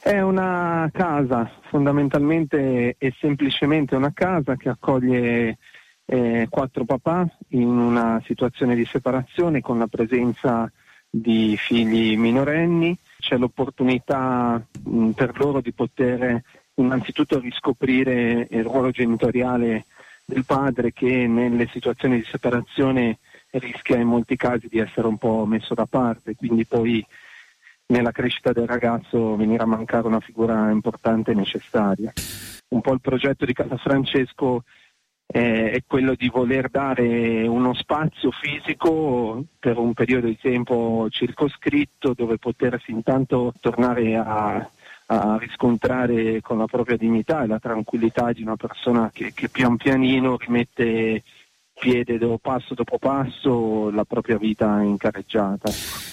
È una casa, fondamentalmente e semplicemente una casa che accoglie 4 papà in una situazione di separazione con la presenza di figli minorenni. C'è l'opportunità per loro di poter innanzitutto riscoprire il ruolo genitoriale del padre, che nelle situazioni di separazione rischia in molti casi di essere un po' messo da parte, quindi poi nella crescita del ragazzo venire a mancare una figura importante e necessaria. Un po' il progetto di Casa Francesco è quello di voler dare uno spazio fisico per un periodo di tempo circoscritto, dove potersi intanto tornare a riscontrare con la propria dignità e la tranquillità di una persona che pian pianino rimette piede passo dopo passo la propria vita in carreggiata.